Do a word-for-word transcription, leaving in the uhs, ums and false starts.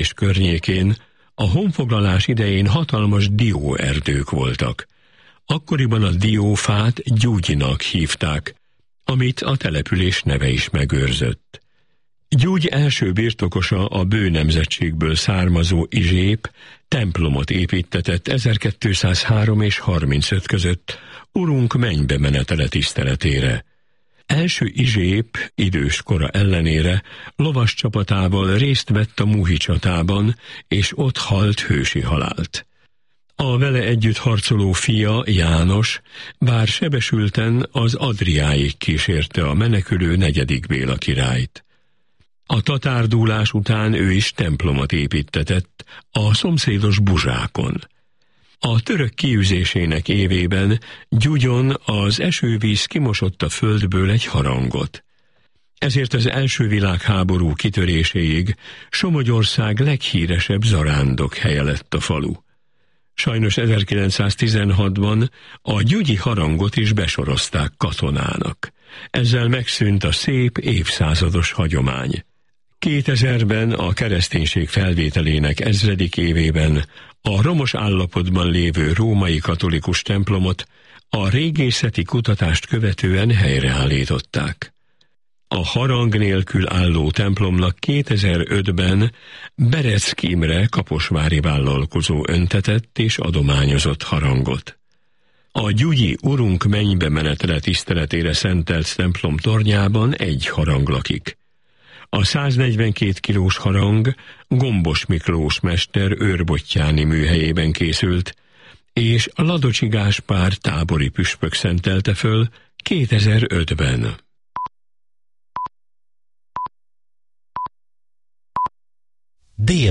település környékén a honfoglalás idején hatalmas dióerdők voltak. Akkoriban a diófát Gyúgynak hívták, amit a település neve is megőrzött. Gyúgy első birtokosa, a Bő nemzetségből származó Izsép templomot építtetett ezerkétszázhárom és harmincöt között urunk mennybe menetele tiszteletére. Első Izsép idős kora ellenére lovas csapatával részt vett a Muhi csatában, és ott halt hősi halált. A vele együtt harcoló fia, János, bár sebesülten, az Adriáig kísérte a menekülő negyedik Béla királyt. A tatárdúlás után ő is templomot építtetett a szomszédos Buzsákon. A török kiűzésének évében Gyugyon az esővíz kimosott a földből egy harangot. Ezért az első világháború kitöréséig Somogyország leghíresebb zarándok helye lett a falu. Sajnos ezerkilencszáztizenhatban a gyugyi harangot is besorozták katonának. Ezzel megszűnt a szép évszázados hagyomány. kétezerben a kereszténység felvételének ezredik évében a romos állapotban lévő római katolikus templomot a régészeti kutatást követően helyreállították. A harang nélkül álló templomnak kétezerötben Berecki Imre kaposvári vállalkozó öntetett és adományozott harangot. A gyugyi urunk mennybe menetele tiszteletére szentelt templom tornyában egy harang lakik. A száznegyvenkét kilós harang Gombos Miklós mester őrbottyáni műhelyében készült, és Ladocsi Gáspár tábori püspök szentelte föl kétezerötben. Dél